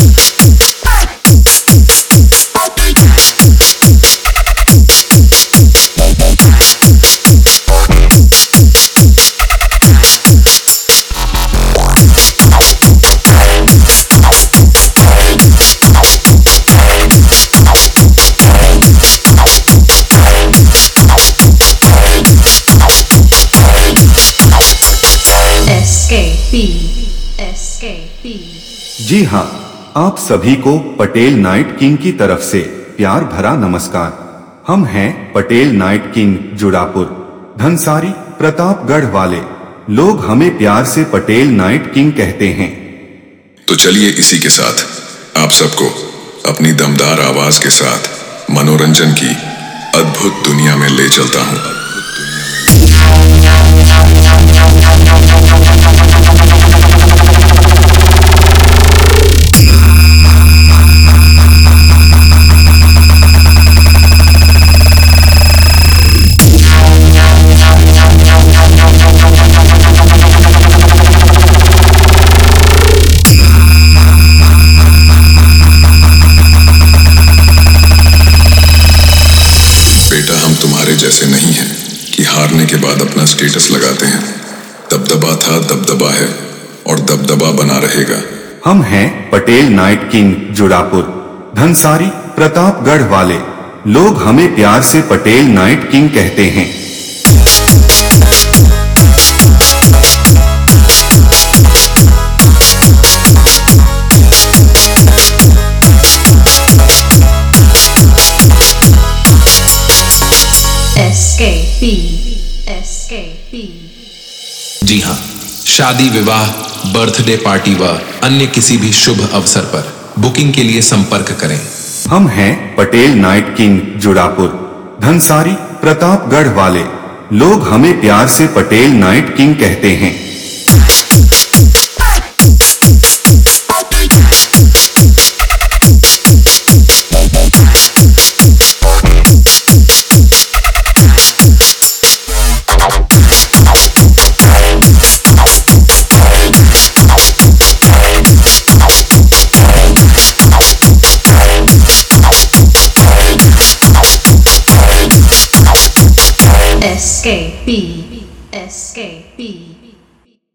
जी हाँ, आप सभी को पटेल नाइट किंग की तरफ से प्यार भरा नमस्कार। हम हैं पटेल नाइट किंग जुड़ापुर, धनसारी, प्रतापगढ़ वाले। लोग हमें प्यार से पटेल नाइट किंग कहते हैं। तो चलिए इसी के साथ आप सबको अपनी दमदार आवाज के साथ मनोरंजन की अद्भुत दुनिया में ले चलता हूँ। बेटा, हम तुम्हारे जैसे नहीं हैं कि हारने के बाद अपना स्टेटस लगाते हैं। दबदबा था, दबदबा है और दबदबा बना रहेगा। हम हैं पटेल नाइट किंग जुड़ापुर, धनसारी, प्रतापगढ़ वाले। लोग हमें प्यार से पटेल नाइट किंग कहते हैं। जी हाँ, शादी, विवाह, बर्थडे पार्टी व अन्य किसी भी शुभ अवसर पर बुकिंग के लिए संपर्क करें। हम हैं पटेल नाइट किंग जुड़ापुर, धनसारी, प्रतापगढ़ वाले। लोग हमें प्यार से पटेल नाइट किंग कहते हैं। Escape.